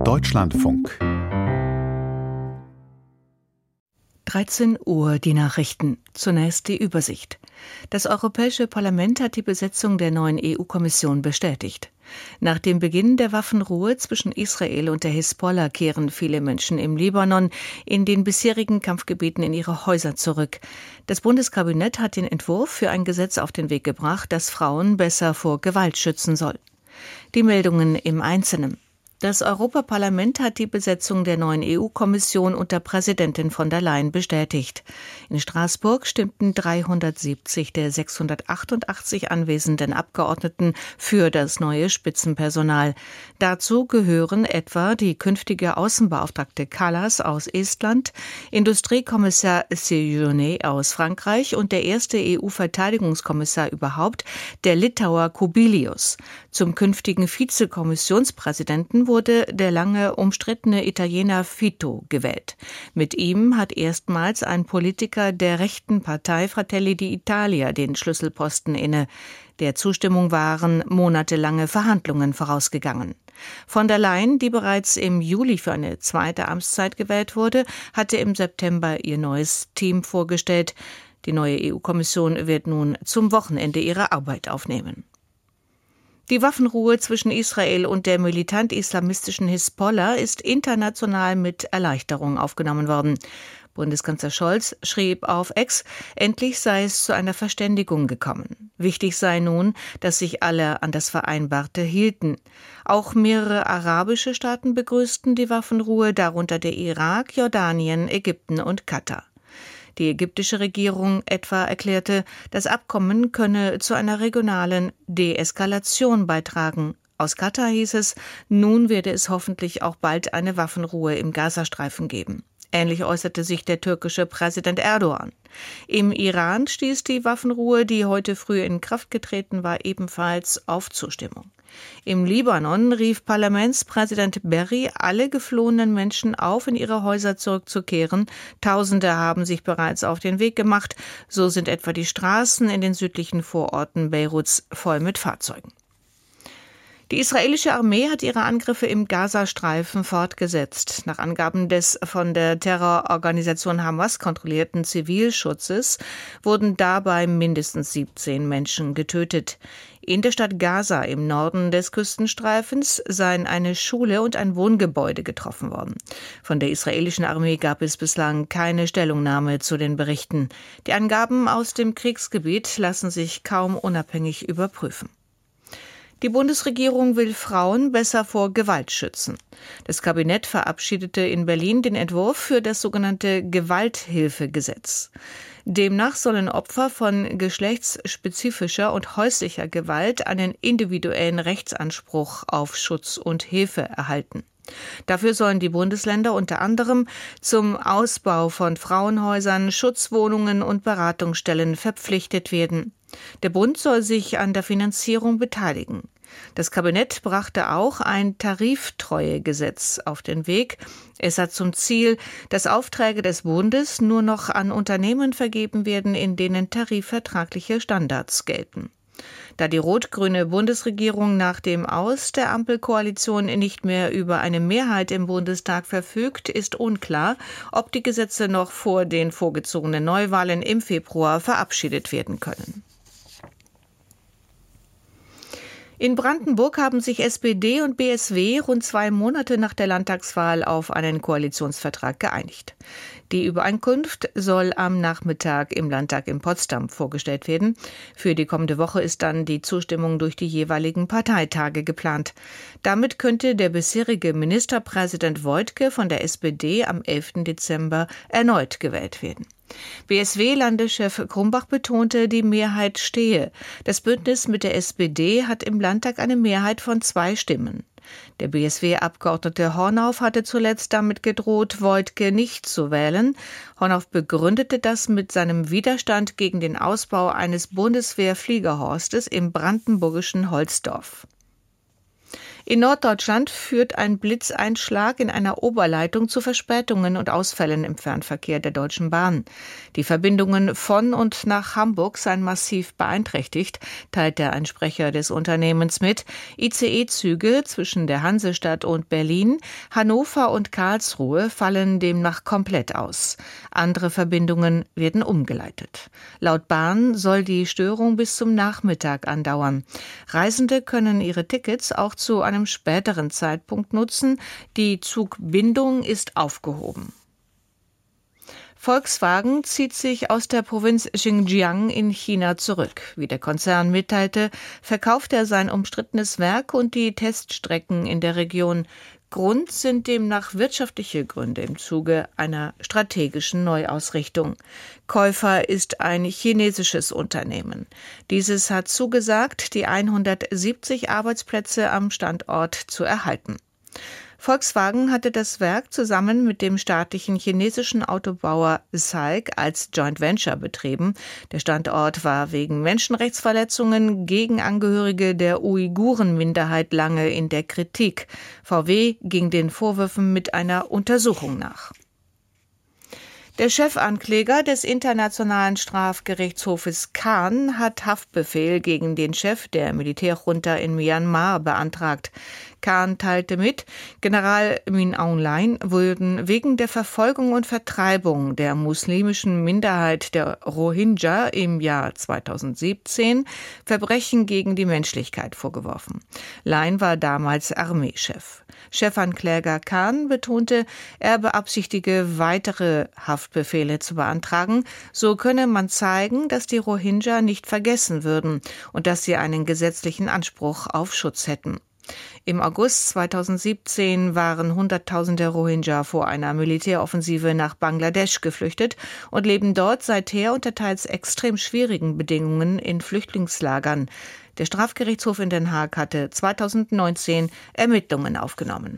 Deutschlandfunk 13 Uhr die Nachrichten. Zunächst die Übersicht. Das Europäische Parlament hat die Besetzung der neuen EU-Kommission bestätigt. Nach dem Beginn der Waffenruhe zwischen Israel und der Hisbollah kehren viele Menschen im Libanon in den bisherigen Kampfgebieten in ihre Häuser zurück. Das Bundeskabinett hat den Entwurf für ein Gesetz auf den Weg gebracht, das Frauen besser vor Gewalt schützen soll. Die Meldungen im Einzelnen. Das Europaparlament hat die Besetzung der neuen EU-Kommission unter Präsidentin von der Leyen bestätigt. In Straßburg stimmten 370 der 688 anwesenden Abgeordneten für das neue Spitzenpersonal. Dazu gehören etwa die künftige Außenbeauftragte Kallas aus Estland, Industriekommissar Séjourné aus Frankreich und der erste EU-Verteidigungskommissar überhaupt, der Litauer Kubilius. Zum künftigen Vizekommissionspräsidenten wurde der lange umstrittene Italiener Fitto gewählt. Mit ihm hat erstmals ein Politiker der rechten Partei Fratelli d'Italia den Schlüsselposten inne. Der Zustimmung waren monatelange Verhandlungen vorausgegangen. Von der Leyen, die bereits im Juli für eine zweite Amtszeit gewählt wurde, hatte im September ihr neues Team vorgestellt. Die neue EU-Kommission wird nun zum Wochenende ihre Arbeit aufnehmen. Die Waffenruhe zwischen Israel und der militant-islamistischen Hisbollah ist international mit Erleichterung aufgenommen worden. Bundeskanzler Scholz schrieb auf X, endlich sei es zu einer Verständigung gekommen. Wichtig sei nun, dass sich alle an das Vereinbarte hielten. Auch mehrere arabische Staaten begrüßten die Waffenruhe, darunter der Irak, Jordanien, Ägypten und Katar. Die ägyptische Regierung etwa erklärte, das Abkommen könne zu einer regionalen Deeskalation beitragen. Aus Katar hieß es, nun werde es hoffentlich auch bald eine Waffenruhe im Gazastreifen geben. Ähnlich äußerte sich der türkische Präsident Erdogan. Im Iran stieß die Waffenruhe, die heute früh in Kraft getreten war, ebenfalls auf Zustimmung. Im Libanon rief Parlamentspräsident Berri alle geflohenen Menschen auf, in ihre Häuser zurückzukehren. Tausende haben sich bereits auf den Weg gemacht. So sind etwa die Straßen in den südlichen Vororten Beiruts voll mit Fahrzeugen. Die israelische Armee hat ihre Angriffe im Gazastreifen fortgesetzt. Nach Angaben des von der Terrororganisation Hamas kontrollierten Zivilschutzes wurden dabei mindestens 17 Menschen getötet. In der Stadt Gaza im Norden des Küstenstreifens seien eine Schule und ein Wohngebäude getroffen worden. Von der israelischen Armee gab es bislang keine Stellungnahme zu den Berichten. Die Angaben aus dem Kriegsgebiet lassen sich kaum unabhängig überprüfen. Die Bundesregierung will Frauen besser vor Gewalt schützen. Das Kabinett verabschiedete in Berlin den Entwurf für das sogenannte Gewalthilfegesetz. Demnach sollen Opfer von geschlechtsspezifischer und häuslicher Gewalt einen individuellen Rechtsanspruch auf Schutz und Hilfe erhalten. Dafür sollen die Bundesländer unter anderem zum Ausbau von Frauenhäusern, Schutzwohnungen und Beratungsstellen verpflichtet werden. Der Bund soll sich an der Finanzierung beteiligen. Das Kabinett brachte auch ein Tariftreuegesetz auf den Weg. Es hat zum Ziel, dass Aufträge des Bundes nur noch an Unternehmen vergeben werden, in denen tarifvertragliche Standards gelten. Da die rot-grüne Bundesregierung nach dem Aus der Ampelkoalition nicht mehr über eine Mehrheit im Bundestag verfügt, ist unklar, ob die Gesetze noch vor den vorgezogenen Neuwahlen im Februar verabschiedet werden können. In Brandenburg haben sich SPD und BSW rund 2 Monate nach der Landtagswahl auf einen Koalitionsvertrag geeinigt. Die Übereinkunft soll am Nachmittag im Landtag in Potsdam vorgestellt werden. Für die kommende Woche ist dann die Zustimmung durch die jeweiligen Parteitage geplant. Damit könnte der bisherige Ministerpräsident Woidke von der SPD am 11. Dezember erneut gewählt werden. BSW-Landeschef Krumbach betonte, die Mehrheit stehe. Das Bündnis mit der SPD hat im Landtag eine Mehrheit von 2 Stimmen. Der BSW-Abgeordnete Hornauf hatte zuletzt damit gedroht, Woidke nicht zu wählen. Hornauf begründete das mit seinem Widerstand gegen den Ausbau eines Bundeswehr-Fliegerhorstes im brandenburgischen Holzdorf. In Norddeutschland führt ein Blitzeinschlag in einer Oberleitung zu Verspätungen und Ausfällen im Fernverkehr der Deutschen Bahn. Die Verbindungen von und nach Hamburg seien massiv beeinträchtigt, teilte ein Sprecher des Unternehmens mit. ICE-Züge zwischen der Hansestadt und Berlin, Hannover und Karlsruhe fallen demnach komplett aus. Andere Verbindungen werden umgeleitet. Laut Bahn soll die Störung bis zum Nachmittag andauern. Reisende können ihre Tickets auch zu einem späteren Zeitpunkt nutzen. Die Zugbindung ist aufgehoben. Volkswagen zieht sich aus der Provinz Xinjiang in China zurück. Wie der Konzern mitteilte, verkauft er sein umstrittenes Werk und die Teststrecken in der Region. Grund sind demnach wirtschaftliche Gründe im Zuge einer strategischen Neuausrichtung. Käufer ist ein chinesisches Unternehmen. Dieses hat zugesagt, die 170 Arbeitsplätze am Standort zu erhalten. Volkswagen hatte das Werk zusammen mit dem staatlichen chinesischen Autobauer SAIC als Joint Venture betrieben. Der Standort war wegen Menschenrechtsverletzungen gegen Angehörige der Uiguren-Minderheit lange in der Kritik. VW ging den Vorwürfen mit einer Untersuchung nach. Der Chefankläger des Internationalen Strafgerichtshofes Khan hat Haftbefehl gegen den Chef der Militärjunta in Myanmar beantragt. Khan teilte mit, General Min Aung Hlaing würden wegen der Verfolgung und Vertreibung der muslimischen Minderheit der Rohingya im Jahr 2017 Verbrechen gegen die Menschlichkeit vorgeworfen. Hlaing war damals Armeechef. Chefankläger Khan betonte, er beabsichtige, weitere Haftbefehle zu beantragen. So könne man zeigen, dass die Rohingya nicht vergessen würden und dass sie einen gesetzlichen Anspruch auf Schutz hätten. Im August 2017 waren Hunderttausende Rohingya vor einer Militäroffensive nach Bangladesch geflüchtet und leben dort seither unter teils extrem schwierigen Bedingungen in Flüchtlingslagern. Der Strafgerichtshof in Den Haag hatte 2019 Ermittlungen aufgenommen.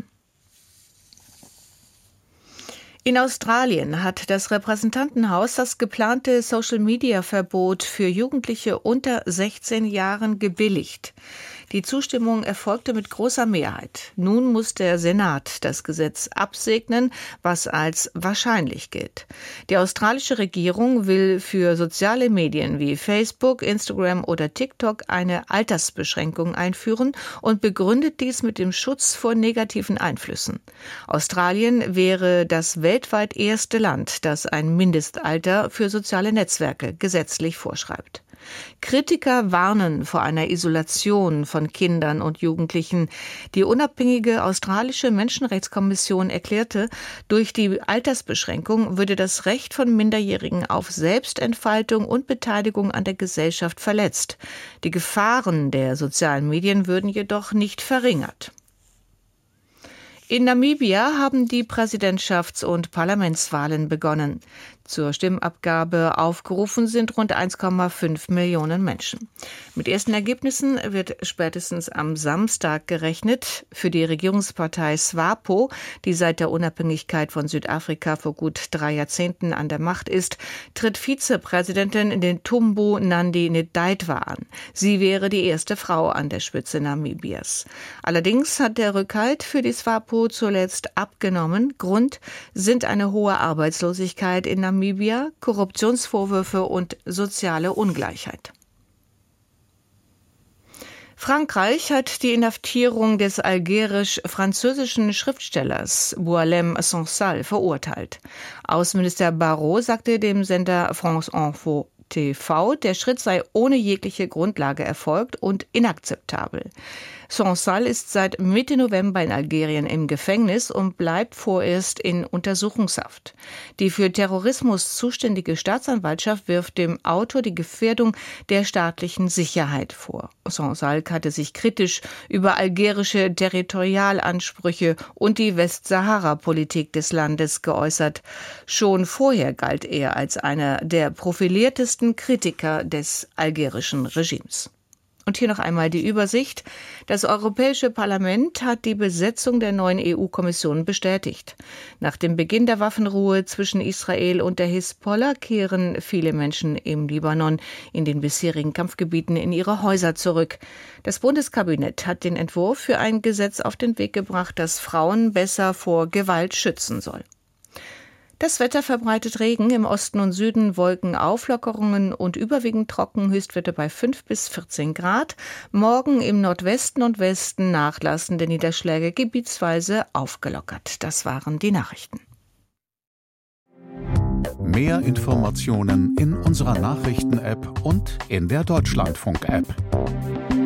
In Australien hat das Repräsentantenhaus das geplante Social-Media-Verbot für Jugendliche unter 16 Jahren gebilligt. Die Zustimmung erfolgte mit großer Mehrheit. Nun muss der Senat das Gesetz absegnen, was als wahrscheinlich gilt. Die australische Regierung will für soziale Medien wie Facebook, Instagram oder TikTok eine Altersbeschränkung einführen und begründet dies mit dem Schutz vor negativen Einflüssen. Australien wäre das weltweit erste Land, das ein Mindestalter für soziale Netzwerke gesetzlich vorschreibt. Kritiker warnen vor einer Isolation von Kindern und Jugendlichen. Die unabhängige australische Menschenrechtskommission erklärte, durch die Altersbeschränkung würde das Recht von Minderjährigen auf Selbstentfaltung und Beteiligung an der Gesellschaft verletzt. Die Gefahren der sozialen Medien würden jedoch nicht verringert. In Namibia haben die Präsidentschafts- und Parlamentswahlen begonnen. Zur Stimmabgabe aufgerufen sind rund 1,5 Millionen Menschen. Mit ersten Ergebnissen wird spätestens am Samstag gerechnet. Für die Regierungspartei SWAPO, die seit der Unabhängigkeit von Südafrika vor gut 3 Jahrzehnten an der Macht ist, tritt Vizepräsidentin Netumbo Nandi-Ndaitwah an. Sie wäre die erste Frau an der Spitze Namibias. Allerdings hat der Rückhalt für die SWAPO zuletzt abgenommen. Grund sind eine hohe Arbeitslosigkeit in Namibia, Korruptionsvorwürfe und soziale Ungleichheit. Frankreich hat die Inhaftierung des algerisch-französischen Schriftstellers Boualem Sansal verurteilt. Außenminister Barrot sagte dem Sender France Info TV, der Schritt sei ohne jegliche Grundlage erfolgt und inakzeptabel. Sansal ist seit Mitte November in Algerien im Gefängnis und bleibt vorerst in Untersuchungshaft. Die für Terrorismus zuständige Staatsanwaltschaft wirft dem Autor die Gefährdung der staatlichen Sicherheit vor. Sansal hatte sich kritisch über algerische Territorialansprüche und die Westsahara-Politik des Landes geäußert. Schon vorher galt er als einer der profiliertesten Kritiker des algerischen Regimes. Und hier noch einmal die Übersicht. Das Europäische Parlament hat die Besetzung der neuen EU-Kommission bestätigt. Nach dem Beginn der Waffenruhe zwischen Israel und der Hisbollah kehren viele Menschen im Libanon in den bisherigen Kampfgebieten in ihre Häuser zurück. Das Bundeskabinett hat den Entwurf für ein Gesetz auf den Weg gebracht, das Frauen besser vor Gewalt schützen soll. Das Wetter verbreitet Regen, im Osten und Süden Wolkenauflockerungen und überwiegend trocken, Höchstwerte bei 5 bis 14 Grad. Morgen im Nordwesten und Westen nachlassende Niederschläge, gebietsweise aufgelockert. Das waren die Nachrichten. Mehr Informationen in unserer Nachrichten-App und in der Deutschlandfunk-App.